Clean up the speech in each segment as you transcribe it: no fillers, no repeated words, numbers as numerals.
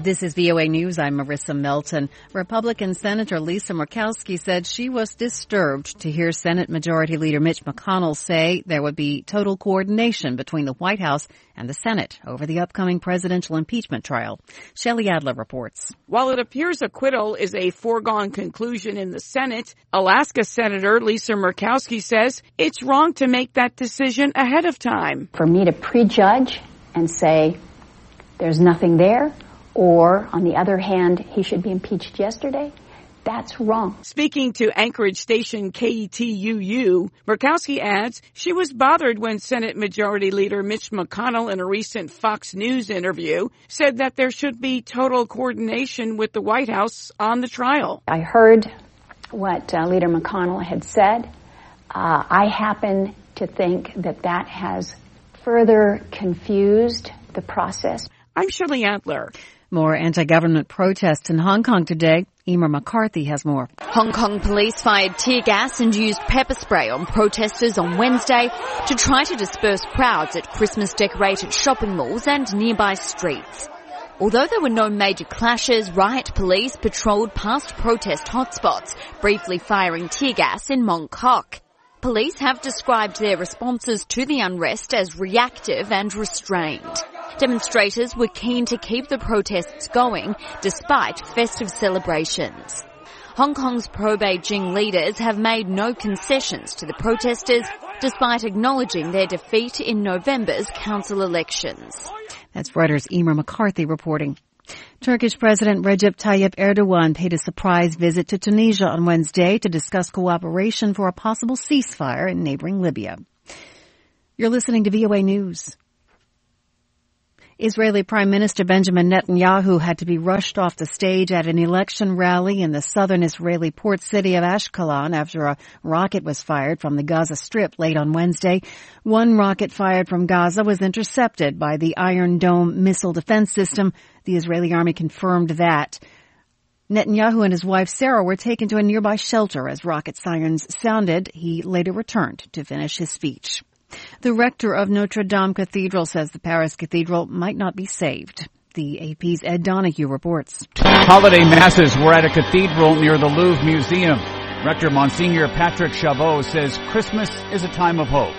This is VOA News. I'm Marissa Melton. Republican Senator Lisa Murkowski said she was disturbed to hear Senate Majority Leader Mitch McConnell say there would be total coordination between the White House and the Senate over the upcoming presidential impeachment trial. Shelley Adler reports. While it appears acquittal is a foregone conclusion in the Senate, Alaska Senator Lisa Murkowski says it's wrong to make that decision ahead of time. For me to prejudge and say there's nothing there, or, on the other hand, he should be impeached yesterday, that's wrong. Speaking to Anchorage station KTUU, Murkowski adds she was bothered when Senate Majority Leader Mitch McConnell, in a recent Fox News interview, said that there should be total coordination with the White House on the trial. I heard what Leader McConnell had said. I happen to think that that has further confused the process. I'm Shelley Adler. More anti-government protests in Hong Kong today. Emer McCarthy has more. Hong Kong police fired tear gas and used pepper spray on protesters on Wednesday to try to disperse crowds at Christmas-decorated shopping malls and nearby streets. Although there were no major clashes, riot police patrolled past protest hotspots, briefly firing tear gas in Mong Kok. Police have described their responses to the unrest as reactive and restrained. Demonstrators were keen to keep the protests going despite festive celebrations. Hong Kong's pro-Beijing leaders have made no concessions to the protesters despite acknowledging their defeat in November's council elections. That's Reuters' Emer McCarthy reporting. Turkish President Recep Tayyip Erdogan paid a surprise visit to Tunisia on Wednesday to discuss cooperation for a possible ceasefire in neighboring Libya. You're listening to VOA News. Israeli Prime Minister Benjamin Netanyahu had to be rushed off the stage at an election rally in the southern Israeli port city of Ashkelon after a rocket was fired from the Gaza Strip late on Wednesday. One rocket fired from Gaza was intercepted by the Iron Dome missile defense system. The Israeli army confirmed that. Netanyahu and his wife Sarah were taken to a nearby shelter as rocket sirens sounded. He later returned to finish his speech. The rector of Notre Dame Cathedral says the Paris Cathedral might not be saved. The AP's Ed Donahue reports. Holiday masses were at a cathedral near the Louvre Museum. Rector Monsignor Patrick Chavot says Christmas is a time of hope.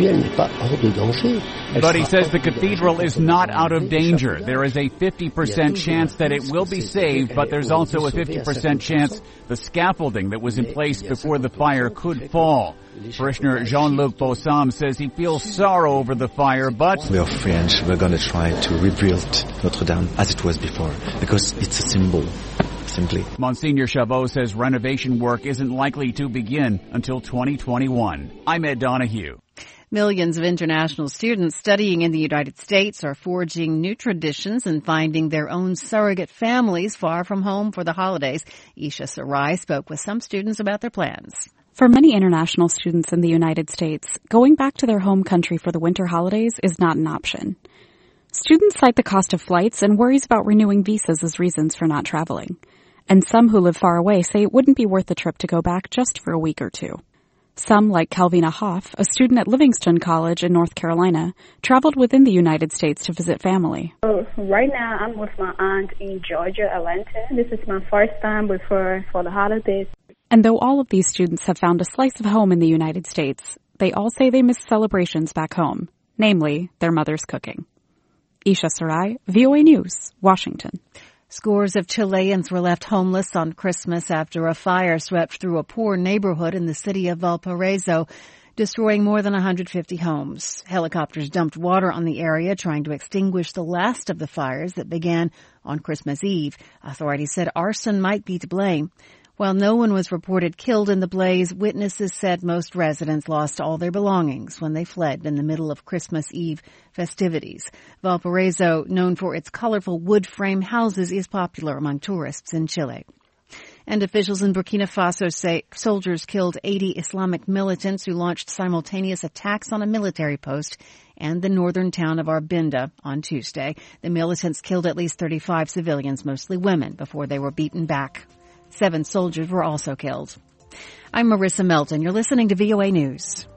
But he says the cathedral is not out of danger. There is a 50% chance that it will be saved, but there's also a 50% chance the scaffolding that was in place before the fire could fall. Parishioner Jean-Luc Bossam says he feels sorrow over the fire, but we are French. We're going to try to rebuild Notre Dame as it was before, because it's a symbol. Simply. Monsignor Chavot says renovation work isn't likely to begin until 2021. I'm Ed Donahue. Millions of international students studying in the United States are forging new traditions and finding their own surrogate families far from home for the holidays. Isha Sarai spoke with some students about their plans. For many international students in the United States, going back to their home country for the winter holidays is not an option. Students cite the cost of flights and worries about renewing visas as reasons for not traveling. And some who live far away say it wouldn't be worth the trip to go back just for a week or two. Some, like Calvina Hoff, a student at Livingston College in North Carolina, traveled within the United States to visit family. Right now, I'm with my aunt in Georgia, Atlanta. This is my first time with her for the holidays. And though all of these students have found a slice of home in the United States, they all say they miss celebrations back home, namely their mother's cooking. Isha Sarai, VOA News, Washington. Scores of Chileans were left homeless on Christmas after a fire swept through a poor neighborhood in the city of Valparaiso, destroying more than 150 homes. Helicopters dumped water on the area, trying to extinguish the last of the fires that began on Christmas Eve. Authorities said arson might be to blame. While no one was reported killed in the blaze, witnesses said most residents lost all their belongings when they fled in the middle of Christmas Eve festivities. Valparaiso, known for its colorful wood frame houses, is popular among tourists in Chile. And officials in Burkina Faso say soldiers killed 80 Islamic militants who launched simultaneous attacks on a military post and the northern town of Arbinda on Tuesday. The militants killed at least 35 civilians, mostly women, before they were beaten back. 7 soldiers were also killed. I'm Marissa Melton. You're listening to VOA News.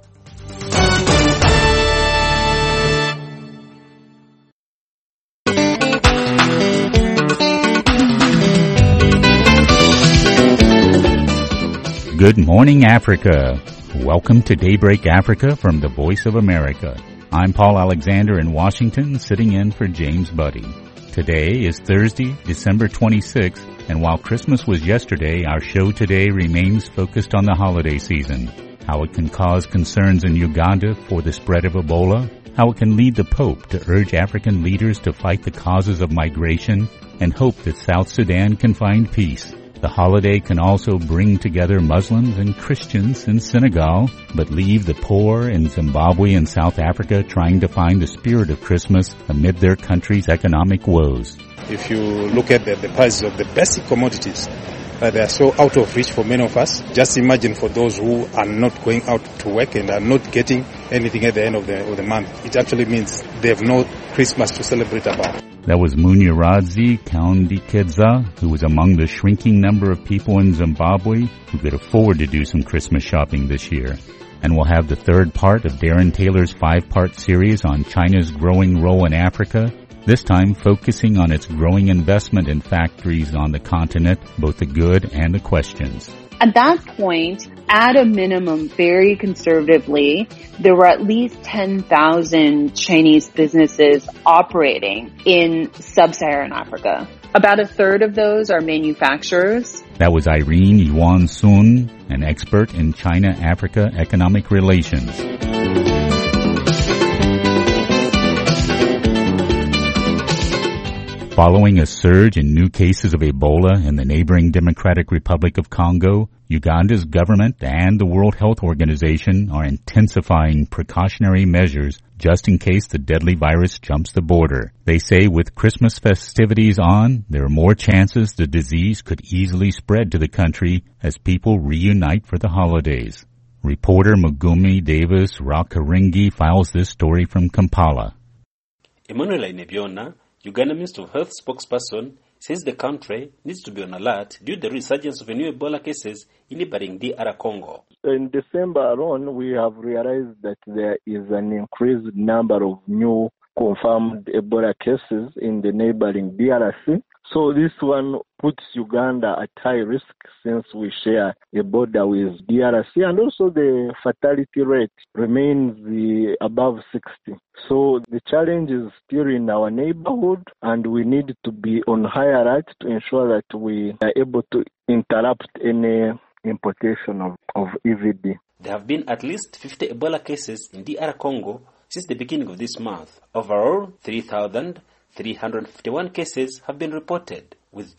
Good morning, Africa. Welcome to Daybreak Africa from the Voice of America. I'm Paul Alexander in Washington, sitting in for James Buddy. Today is Thursday, December 26th, and while Christmas was yesterday, our show today remains focused on the holiday season, how it can cause concerns in Uganda for the spread of Ebola, how it can lead the Pope to urge African leaders to fight the causes of migration, and hope that South Sudan can find peace. The holiday can also bring together Muslims and Christians in Senegal, but leave the poor in Zimbabwe and South Africa trying to find the spirit of Christmas amid their country's economic woes. If you look at the prices of the basic commodities, they are so out of reach for many of us. Just imagine for those who are not going out to work and are not getting anything at the end of the month. It actually means they have no Christmas to celebrate about. That was Munyarazi Kaundikedza, who was among the shrinking number of people in Zimbabwe who could afford to do some Christmas shopping this year. And we'll have the third part of Darren Taylor's 5-part series on China's growing role in Africa, this time focusing on its growing investment in factories on the continent, both the good and the questions. At that point, at a minimum, very conservatively, there were at least 10,000 Chinese businesses operating in sub-Saharan Africa. About a third of those are manufacturers. That was Irene Yuan Sun, an expert in China-Africa economic relations. Following a surge in new cases of Ebola in the neighboring Democratic Republic of Congo, Uganda's government and the World Health Organization are intensifying precautionary measures just in case the deadly virus jumps the border. They say with Christmas festivities on, there are more chances the disease could easily spread to the country as people reunite for the holidays. Reporter Mugumi Davis Rakaringi files this story from Kampala. Emmanuel Inebiona, Uganda Minister of Health spokesperson, says the country needs to be on alert due to the resurgence of new Ebola cases in neighboring DR Congo. In December alone, we have realized that there is an increased number of new confirmed Ebola cases in the neighboring DRC. So this one puts Uganda at high risk since we share a border with DRC, and also the fatality rate remains above 60. So the challenge is still in our neighborhood, and we need to be on high alert to ensure that we are able to interrupt any importation of EVD. There have been at least 50 Ebola cases in DR Congo since the beginning of this month. Overall, 3,351 cases have been reported, with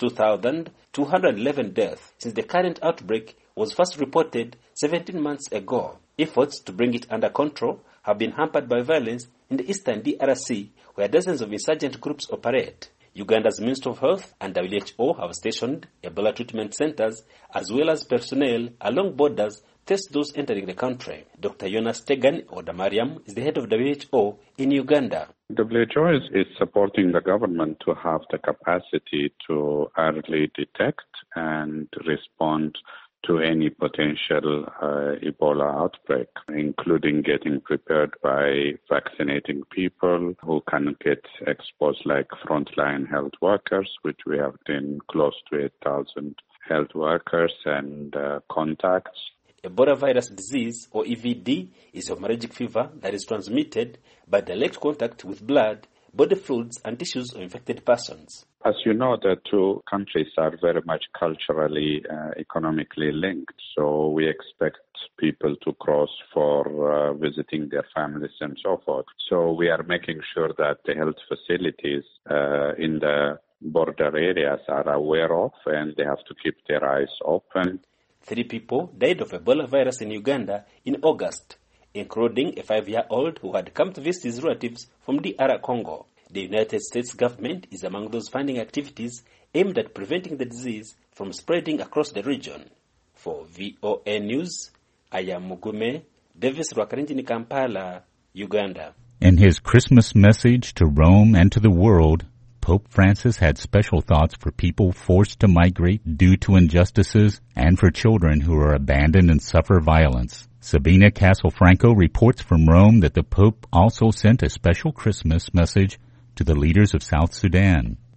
2,211 deaths since the current outbreak was first reported 17 months ago. Efforts to bring it under control have been hampered by violence in the eastern DRC, where dozens of insurgent groups operate. Uganda's Minister of Health and WHO have stationed Ebola treatment centers as well as personnel along borders to test those entering the country. Dr. Jonas Tegan Odamariam is the head of WHO in Uganda. WHO is supporting the government to have the capacity to early detect and respond to any potential Ebola outbreak, including getting prepared by vaccinating people who can get exposed, like frontline health workers, which we have been close to 8,000 health workers and contacts. Ebola virus disease, or EVD, is a hemorrhagic fever that is transmitted by direct contact with blood, body fluids, and tissues of infected persons. As you know, the two countries are very much culturally, economically linked, so we expect people to cross for visiting their families and so forth. So we are making sure that the health facilities in the border areas are aware of, and they have to keep their eyes open. 3 people died of Ebola virus in Uganda in August, including a 5-year-old who had come to visit his relatives from DR Congo. The United States government is among those funding activities aimed at preventing the disease from spreading across the region. For VOA News, I am Mugume Davis Rwakarinji, Kampala, Uganda. In his Christmas message to Rome and to the world, Pope Francis had special thoughts for people forced to migrate due to injustices and for children who are abandoned and suffer violence. Sabina Castelfranco reports from Rome that the Pope also sent a special Christmas message to the leaders of South Sudan.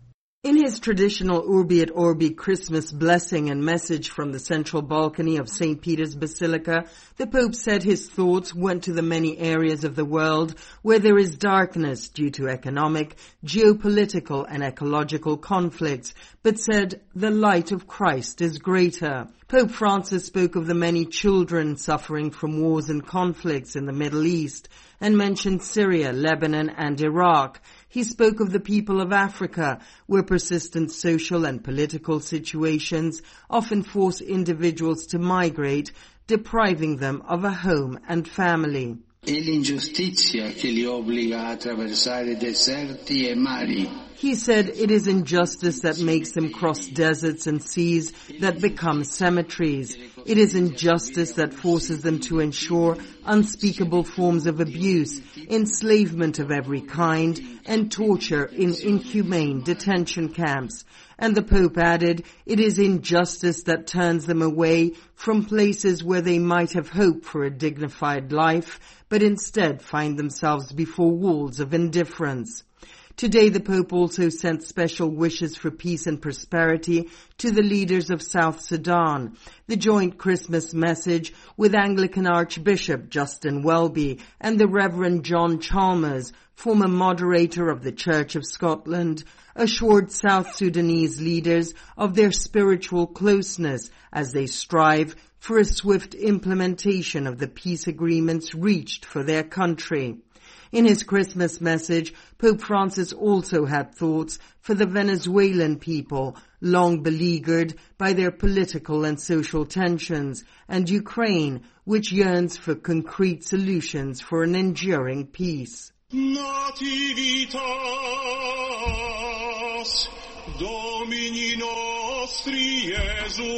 In his traditional Urbi et Orbi Christmas blessing and message from the central balcony of St. Peter's Basilica, the Pope said his thoughts went to the many areas of the world where there is darkness due to economic, geopolitical and ecological conflicts, but said the light of Christ is greater. Pope Francis spoke of the many children suffering from wars and conflicts in the Middle East and mentioned Syria, Lebanon and Iraq. He spoke of the people of Africa, where persistent social and political situations often force individuals to migrate, depriving them of a home and family. E l'ingiustizia che li obbliga a attraversare deserti e mari. He said it is injustice that makes them cross deserts and seas that become cemeteries. It is injustice that forces them to endure unspeakable forms of abuse, enslavement of every kind, and torture in inhumane detention camps. And the Pope added, it is injustice that turns them away from places where they might have hoped for a dignified life, but instead find themselves before walls of indifference. Today the Pope also sent special wishes for peace and prosperity to the leaders of South Sudan. The joint Christmas message with Anglican Archbishop Justin Welby and the Reverend John Chalmers, former moderator of the Church of Scotland, assured South Sudanese leaders of their spiritual closeness as they strive for a swift implementation of the peace agreements reached for their country. In his Christmas message, Pope Francis also had thoughts for the Venezuelan people, long beleaguered by their political and social tensions, and Ukraine, which yearns for concrete solutions for an enduring peace. Nativitas Domini nostri Jesu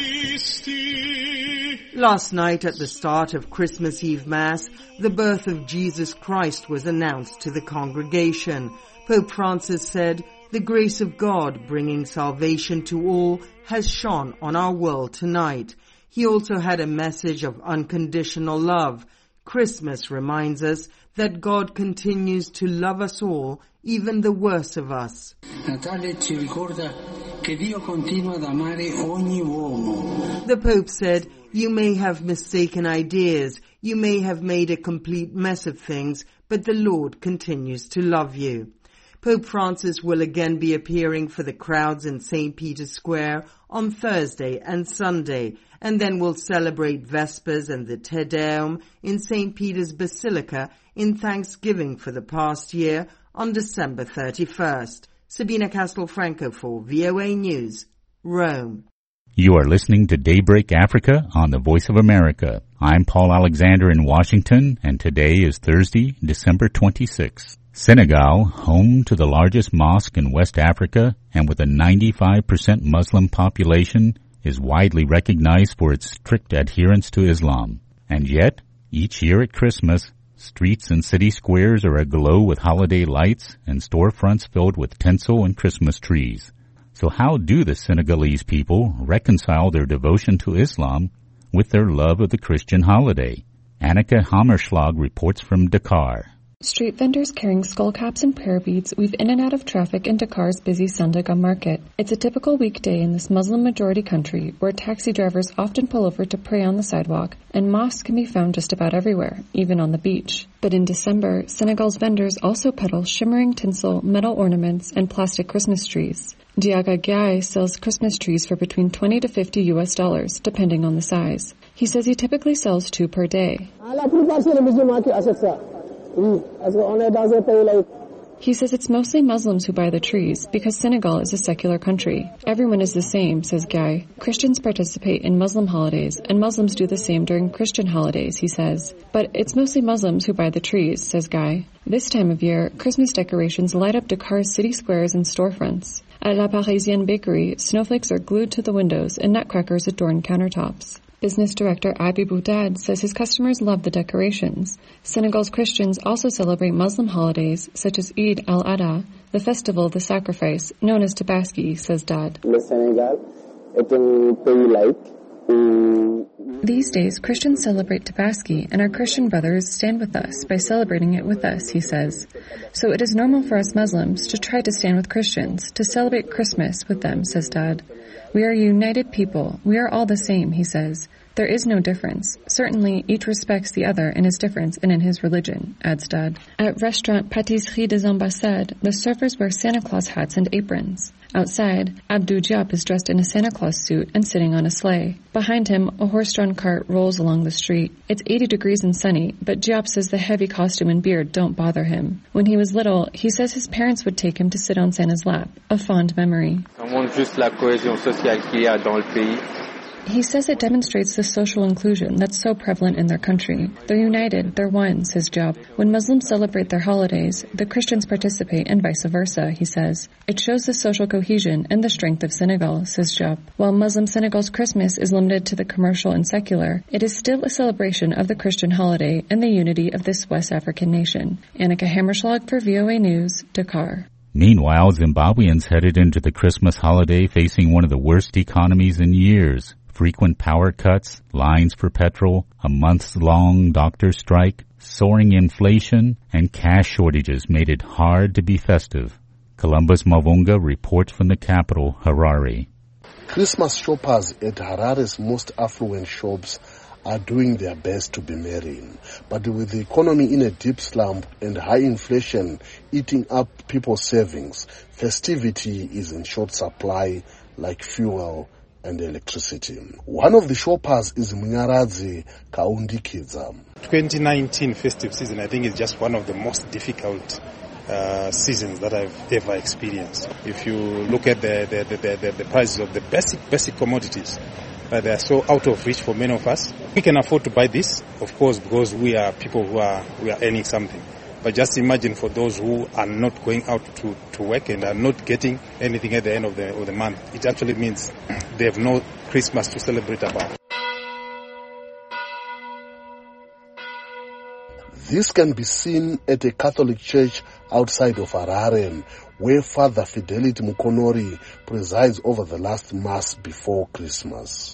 Christi. Last night at the start of Christmas Eve Mass, the birth of Jesus Christ was announced to the congregation. Pope Francis said, the grace of God bringing salvation to all has shone on our world tonight. He also had a message of unconditional love. Christmas reminds us that God continues to love us all, even the worst of us. Natale ci ricorda che Dio continua ad amare ogni uomo. The Pope said, you may have mistaken ideas, you may have made a complete mess of things, but the Lord continues to love you. Pope Francis will again be appearing for the crowds in St. Peter's Square on Thursday and Sunday, and then will celebrate Vespers and the Te Deum in St. Peter's Basilica in thanksgiving for the past year on December 31st. Sabina Castelfranco for VOA News, Rome. You are listening to Daybreak Africa on the Voice of America. I'm Paul Alexander in Washington, and today is Thursday, December 26th. Senegal, home to the largest mosque in West Africa and with a 95% Muslim population, is widely recognized for its strict adherence to Islam. And yet, each year at Christmas, streets and city squares are aglow with holiday lights and storefronts filled with tinsel and Christmas trees. So how do the Senegalese people reconcile their devotion to Islam with their love of the Christian holiday? Annika Hammerschlag reports from Dakar. Street vendors carrying skull caps and prayer beads weave in and out of traffic in Dakar's busy Sandaga market. It's a typical weekday in this Muslim-majority country where taxi drivers often pull over to pray on the sidewalk, and mosques can be found just about everywhere, even on the beach. But in December, Senegal's vendors also peddle shimmering tinsel, metal ornaments, and plastic Christmas trees. Diaga Gai sells Christmas trees for between $20 to $50 depending on the size. He says he typically sells 2 per day. He says it's mostly Muslims who buy the trees because Senegal is a secular country. Everyone is the same, says Guy. Christians participate in Muslim holidays, and Muslims do the same during Christian holidays, he says. But it's mostly Muslims who buy the trees, says Guy. This time of year, Christmas decorations light up Dakar's city squares and storefronts. At La Parisienne Bakery, snowflakes are glued to the windows and nutcrackers adorn countertops. Business director Abi Boudad says his customers love the decorations. Senegal's Christians also celebrate Muslim holidays such as Eid al-Adha, the festival of the sacrifice, known as Tabaski, says Dad. Le Sénégal est un pays laïque These days, Christians celebrate Tabaski, and our Christian brothers stand with us by celebrating it with us, he says. So it is normal for us Muslims to try to stand with Christians, to celebrate Christmas with them, says Dad. We are a united people. We are all the same, he says. There is no difference. Certainly, each respects the other in his difference and in his religion, adds Dad. At restaurant Pâtisserie des Ambassades, the servers wear Santa Claus hats and aprons. Outside, Abdou Diop is dressed in a Santa Claus suit and sitting on a sleigh. Behind him, a horse-drawn cart rolls along the street. It's 80 degrees and sunny, but Diop says the heavy costume and beard don't bother him. When he was little, he says his parents would take him to sit on Santa's lap, a fond memory. He says it demonstrates the social inclusion that's so prevalent in their country. They're united, they're one, says Diop. When Muslims celebrate their holidays, the Christians participate and vice versa, he says. It shows the social cohesion and the strength of Senegal, says Diop. While Muslim Senegal's Christmas is limited to the commercial and secular, it is still a celebration of the Christian holiday and the unity of this West African nation. Annika Hammerschlag for VOA News, Dakar. Meanwhile, Zimbabweans headed into the Christmas holiday facing one of the worst economies in years. Frequent power cuts, lines for petrol, a months-long doctor strike, soaring inflation, and cash shortages made it hard to be festive. Columbus Mavunga reports from the capital, Harare. Christmas shoppers at Harare's most affluent shops are doing their best to be merry. But with the economy in a deep slump and high inflation eating up people's savings, festivity is in short supply like fuel and electricity. One of the shoppers is Munyaradzi Kaundikidza. 2019 festive season, I think, is just one of the most difficult seasons that I've ever experienced. If you look at the prices of the basic commodities, they are so out of reach for many of us. We can afford to buy this, of course, because we are people we are earning something. But just imagine for those who are not going out to work and are not getting anything at the end of the month. It actually means they have no Christmas to celebrate about. This can be seen at a Catholic church outside of Harare, where Father Fidelity Mukonori presides over the last Mass before Christmas.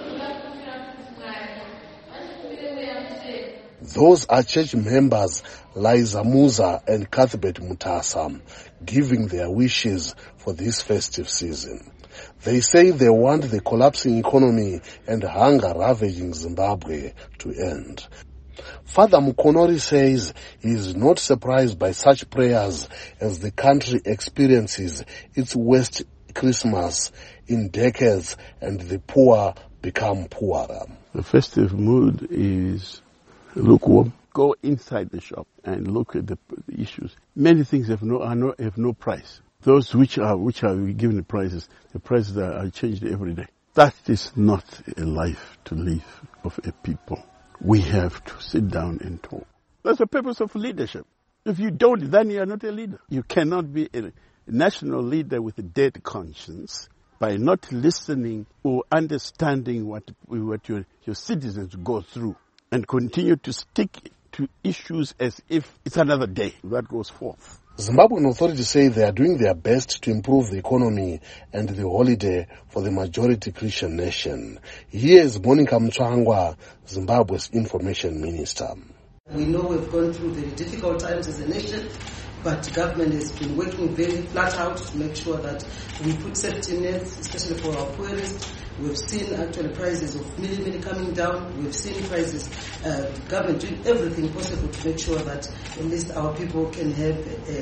Those are church members Liza Musa and Cuthbert Mutasa giving their wishes for this festive season. They say they want the collapsing economy and hunger ravaging Zimbabwe to end. Father Mukonori says he is not surprised by such prayers as the country experiences its worst Christmas in decades and the poor become poorer. The festive mood is lukewarm. Go inside the shop and look at the issues. Many things have no price. Those which are given the prices are changed every day. That is not a life to live of a people. We have to sit down and talk. That's the purpose of leadership. If you don't, then you are not a leader. You cannot be a national leader with a dead conscience by not listening or understanding what your citizens go through and continue to stick to issues as if it's another day. That goes forth. Zimbabwean authorities say they are doing their best to improve the economy and the holiday for the majority Christian nation. Here is Monica Mtswangwa, Zimbabwe's information minister. We know we've gone through very difficult times as a nation, but government has been working very flat out to make sure that we put safety nets, especially for our poorest. We've seen actually prices of milli coming down. We've seen prices, government doing everything possible to make sure that at least our people can have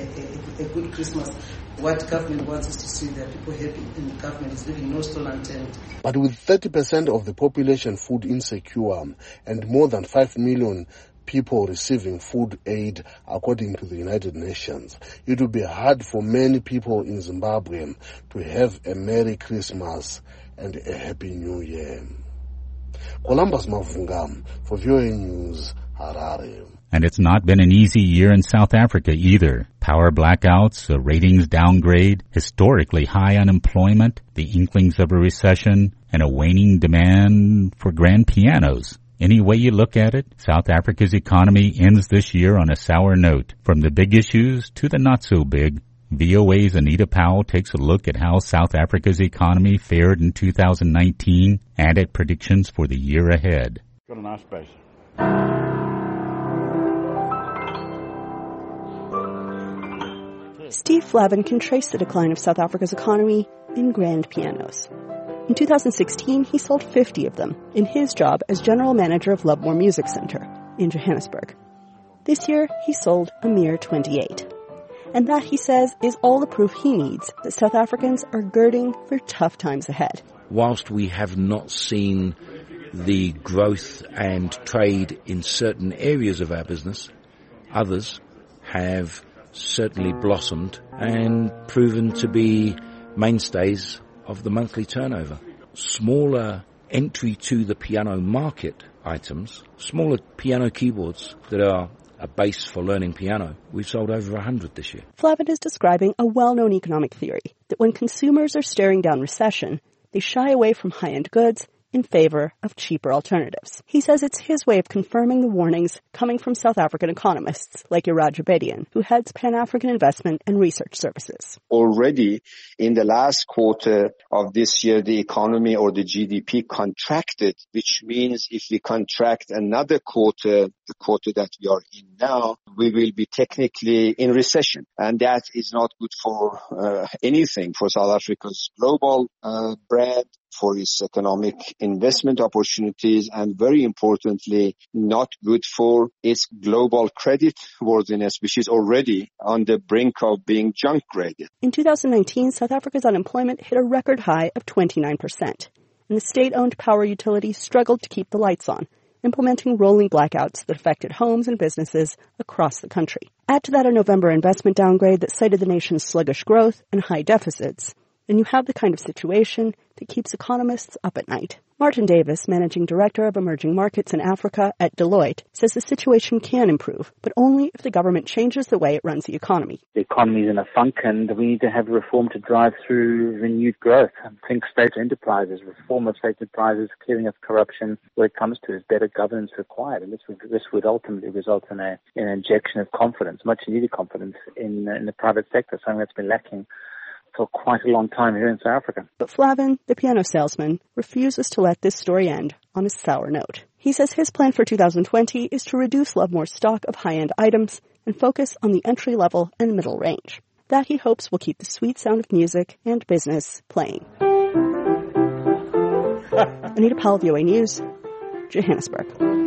a good Christmas. What government wants is to see that people happy, and the government is leaving no stone unturned. But with 30% of the population food insecure and more than 5 million people receiving food aid according to the United Nations, it will be hard for many people in Zimbabwe to have a Merry Christmas and a Happy New Year. Columbus Mavunga for VOA News, Harare. And it's not been an easy year in South Africa either. Power blackouts, a ratings downgrade, historically high unemployment, the inklings of a recession, and a waning demand for grand pianos. Any way you look at it, South Africa's economy ends this year on a sour note, from the big issues to the not so big. VOA's Anita Powell takes a look at how South Africa's economy fared in 2019 and at predictions for the year ahead. Got a nice base. Steve Flavin can trace the decline of South Africa's economy in grand pianos. In 2016, he sold 50 of them in his job as general manager of Lovemore Music Centre in Johannesburg. This year, he sold a mere 28. And that, he says, is all the proof he needs that South Africans are girding for tough times ahead. Whilst we have not seen the growth and trade in certain areas of our business, others have certainly blossomed and proven to be mainstays of the monthly turnover. Smaller entry to the piano market items, smaller piano keyboards that are a base for learning piano, we've sold over 100 this year. Flavin is describing a well-known economic theory that when consumers are staring down recession, they shy away from high-end goods in favor of cheaper alternatives. He says it's his way of confirming the warnings coming from South African economists like Iraj Abedian, who heads Pan-African Investment and Research Services. Already in the last quarter of this year, the economy or the GDP contracted, which means if we contract another quarter, the quarter that we are in now, we will be technically in recession. And that is not good for anything for South Africa's global brand, for its economic investment opportunities, and very importantly, not good for its global credit worthiness, which is already on the brink of being junk graded. In 2019, South Africa's unemployment hit a record high of 29%, and the state-owned power utility struggled to keep the lights on, implementing rolling blackouts that affected homes and businesses across the country. Add to that a November investment downgrade that cited the nation's sluggish growth and high deficits, and you have the kind of situation that keeps economists up at night. Martin Davis, Managing Director of Emerging Markets in Africa at Deloitte, says the situation can improve, but only if the government changes the way it runs the economy. The economy is in a funk, and we need to have reform to drive through renewed growth. Think state enterprises, reform of state enterprises, clearing of corruption. Where it comes to is better governance required, and this would ultimately result in an injection of confidence, much needed confidence in the private sector, something that's been lacking for quite a long time here in South Africa. But Flavin, the piano salesman, refuses to let this story end on a sour note. He says his plan for 2020 is to reduce Lovemore's stock of high-end items and focus on the entry-level and middle range. That, he hopes, will keep the sweet sound of music and business playing. Anita Powell, VOA News, Johannesburg.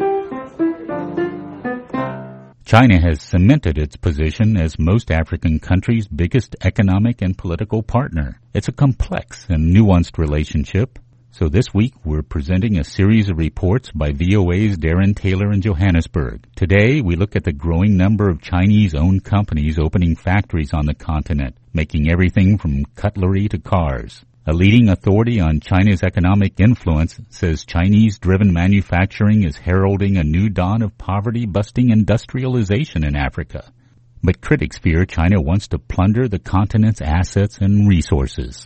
China has cemented its position as most African countries' biggest economic and political partner. It's a complex and nuanced relationship. So this week, we're presenting a series of reports by VOA's Darren Taylor in Johannesburg. Today, we look at the growing number of Chinese-owned companies opening factories on the continent, making everything from cutlery to cars. A leading authority on China's economic influence says Chinese-driven manufacturing is heralding a new dawn of poverty-busting industrialization in Africa. But critics fear China wants to plunder the continent's assets and resources.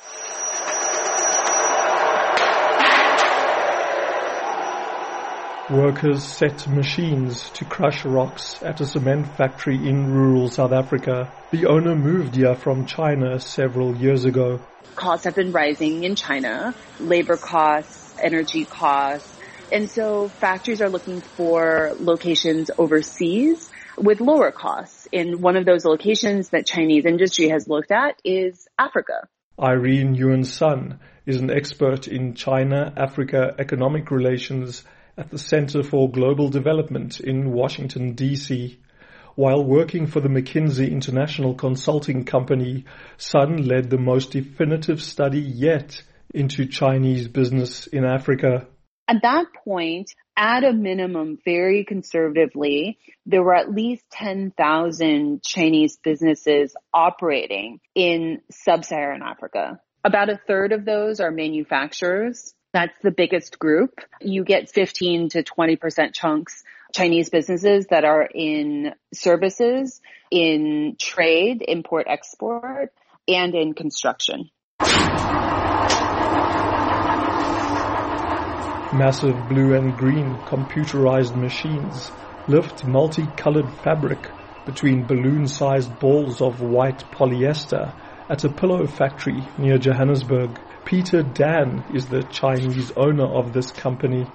Workers set machines to crush rocks at a cement factory in rural South Africa. The owner moved here from China several years ago. Costs have been rising in China, labor costs, energy costs, and so factories are looking for locations overseas with lower costs. And one of those locations that Chinese industry has looked at is Africa. Irene Yuan-Sun is an expert in China-Africa economic relations at the Center for Global Development in Washington, D.C. While working for the McKinsey International Consulting Company, Sun led the most definitive study yet into Chinese business in Africa. At that point, at a minimum, very conservatively, there were at least 10,000 Chinese businesses operating in sub-Saharan Africa. About a third of those are manufacturers. That's the biggest group. You get 15 to 20% chunks Chinese businesses that are in services, in trade, import-export, and in construction. Massive blue and green computerized machines lift multicolored fabric between balloon-sized balls of white polyester at a pillow factory near Johannesburg. Peter Dan is the Chinese owner of this company.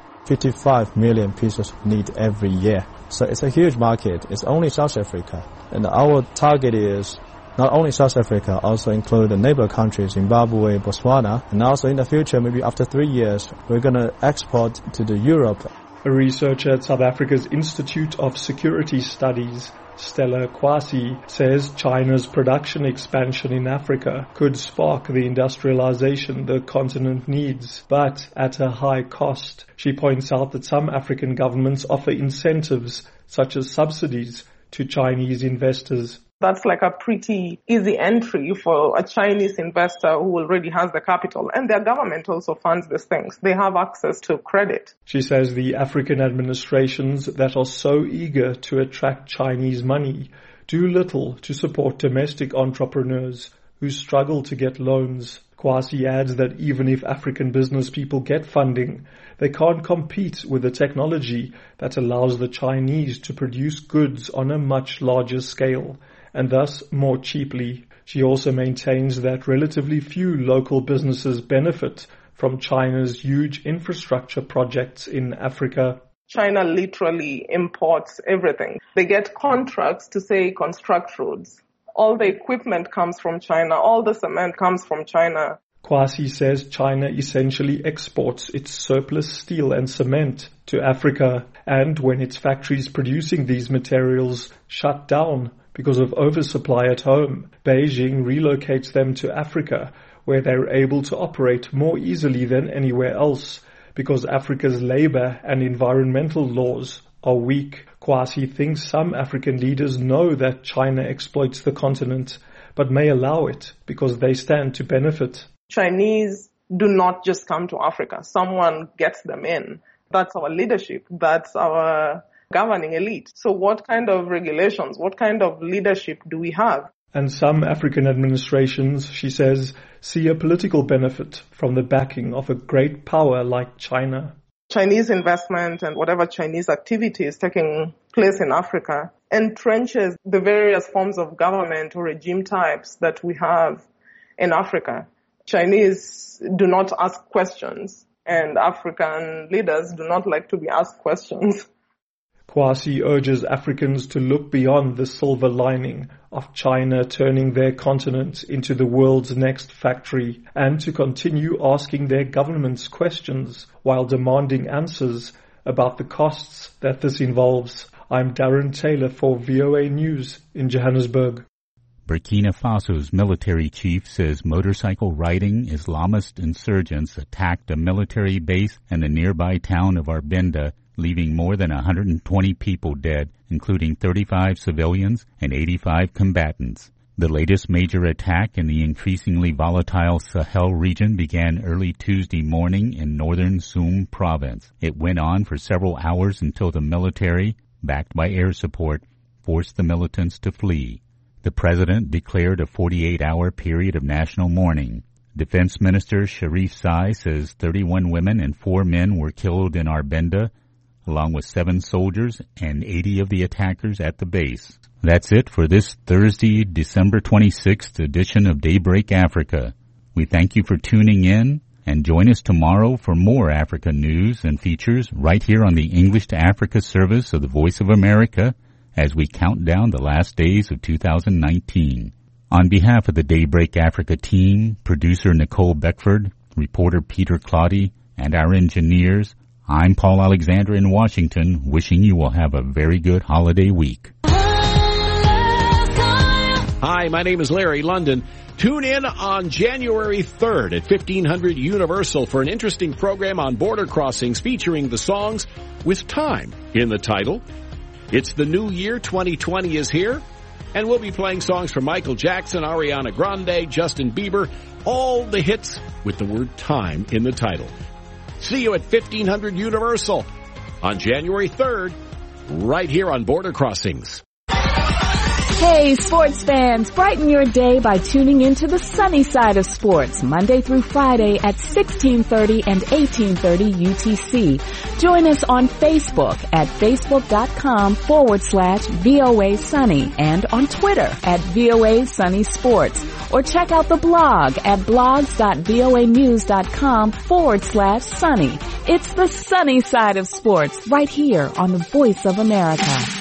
55 million pieces of knit every year. So it's a huge market. It's only South Africa. And our target is not only South Africa, also include the neighbor countries, Zimbabwe, Botswana, and also in the future, maybe after 3 years, we're going to export to the Europe. A researcher at South Africa's Institute of Security Studies, Stella Kwasi, says China's production expansion in Africa could spark the industrialization the continent needs, but at a high cost. She points out that some African governments offer incentives, such as subsidies, to Chinese investors. That's like a pretty easy entry for a Chinese investor who already has the capital. And their government also funds these things. They have access to credit. She says the African administrations that are so eager to attract Chinese money do little to support domestic entrepreneurs who struggle to get loans. Kwasi adds that even if African business people get funding, they can't compete with the technology that allows the Chinese to produce goods on a much larger scale, and thus more cheaply. She also maintains that relatively few local businesses benefit from China's huge infrastructure projects in Africa. China literally imports everything. They get contracts to, say, construct roads. All the equipment comes from China. All the cement comes from China. Kwasi says China essentially exports its surplus steel and cement to Africa, and when its factories producing these materials shut down because of oversupply at home, Beijing relocates them to Africa, where they're able to operate more easily than anywhere else, because Africa's labor and environmental laws are weak. Kwasi thinks some African leaders know that China exploits the continent, but may allow it because they stand to benefit. Chinese do not just come to Africa. Someone gets them in. That's our leadership. That's our governing elite. So what kind of regulations, what kind of leadership do we have? And some African administrations, she says, see a political benefit from the backing of a great power like China. Chinese investment and whatever Chinese activity is taking place in Africa entrenches the various forms of government or regime types that we have in Africa. Chinese do not ask questions, and African leaders do not like to be asked questions. Kwasi urges Africans to look beyond the silver lining of China turning their continent into the world's next factory, and to continue asking their governments questions while demanding answers about the costs that this involves. I'm Darren Taylor for VOA News in Johannesburg. Burkina Faso's military chief says motorcycle-riding Islamist insurgents attacked a military base in the nearby town of Arbinda, leaving more than 120 people dead, including 35 civilians and 85 combatants. The latest major attack in the increasingly volatile Sahel region began early Tuesday morning in northern Soum province. It went on for several hours until the military, backed by air support, forced the militants to flee. The president declared a 48-hour period of national mourning. Defense Minister Sharif Sai says 31 women and 4 men were killed in Arbinda, along with 7 soldiers and 80 of the attackers at the base. That's it for this Thursday, December 26th edition of Daybreak Africa. We thank you for tuning in, and join us tomorrow for more Africa news and features right here on the English to Africa service of the Voice of America as we count down the last days of 2019. On behalf of the Daybreak Africa team, producer Nicole Beckford, reporter Peter Claudy, and our engineers, I'm Paul Alexander in Washington, wishing you will have a very good holiday week. Hi, my name is Larry London. Tune in on January 3rd at 1500 Universal for an interesting program on border crossings featuring the songs with time in the title. It's the new year, 2020 is here, and we'll be playing songs from Michael Jackson, Ariana Grande, Justin Bieber, all the hits with the word time in the title. See you at 1500 Universal on January 3rd, right here on Border Crossings. Hey, sports fans, brighten your day by tuning into the sunny side of sports, Monday through Friday at 1630 and 1830 UTC. Join us on Facebook at facebook.com/VOA Sunny and on Twitter at VOA Sunny Sports. Or check out the blog at blogs.voanews.com/sunny. It's the sunny side of sports right here on the Voice of America.